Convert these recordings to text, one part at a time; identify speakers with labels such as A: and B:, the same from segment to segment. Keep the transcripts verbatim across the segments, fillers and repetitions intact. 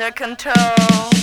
A: under control.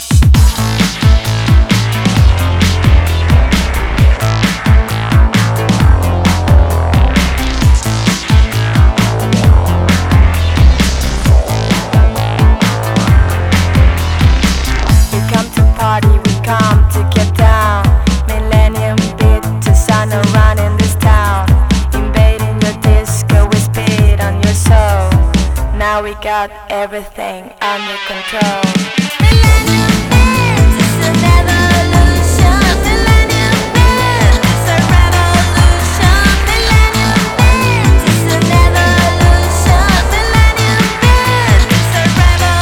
A: Now we got everything under control. Millennium Dance is an evolution. Millennium Dance is a revolution. Millennium Dance is an evolution. Millennium Dance is a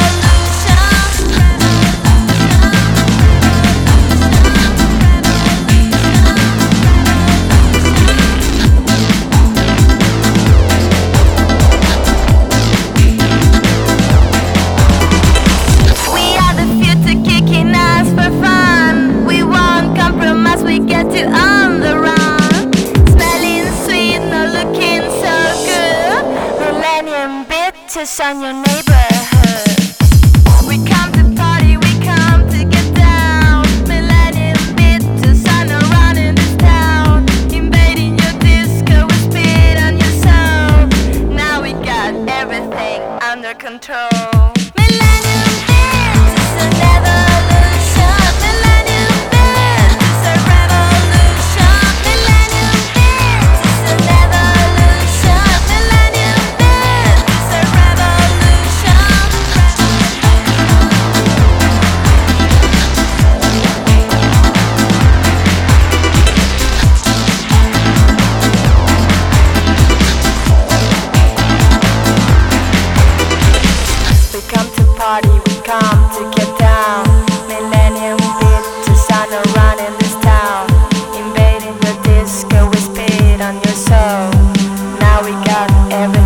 A: on the run, smelling sweet, not looking so good. Millennium bitches on your neighborhood. We come to party, we come to get down. Millennium bitches on the run in this town, invading your disco with speed on your soul. Now we got everything under control. Millennium dance is an evolution. Millennium dance is a revolution. Millennium dance is an evolution. Millennium dance is a revolution. We come to party, we come to get down. Millennium bitches on a run in this town, invading the disco with speed on your soul. Now we got everything